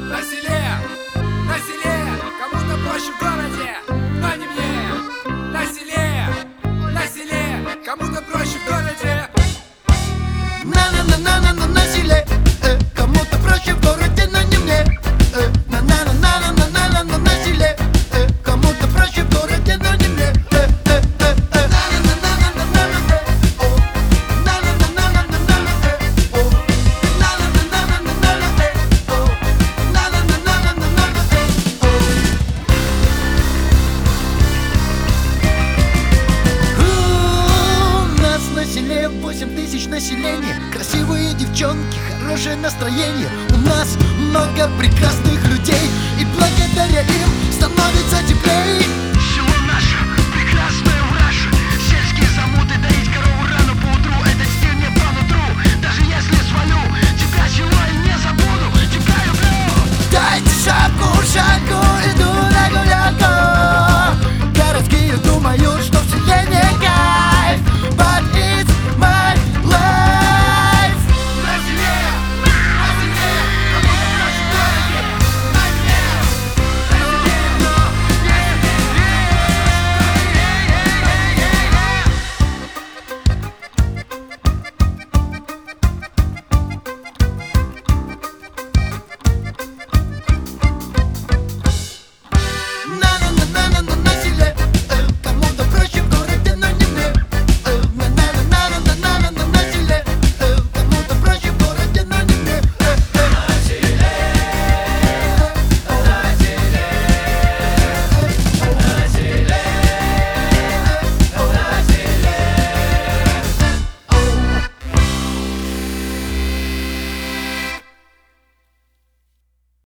На селе, кому-то проще в городе, но не мне. На селе, кому-то проще в городе. На селе, кому-то проще в городе, но не мне. На селе, кому-то проще в городе, но не мне. У нас на селе 8000 населения, красивые девчонки, хорошее настроение. У нас много прекрасных людей, и благодаря им становится теплей.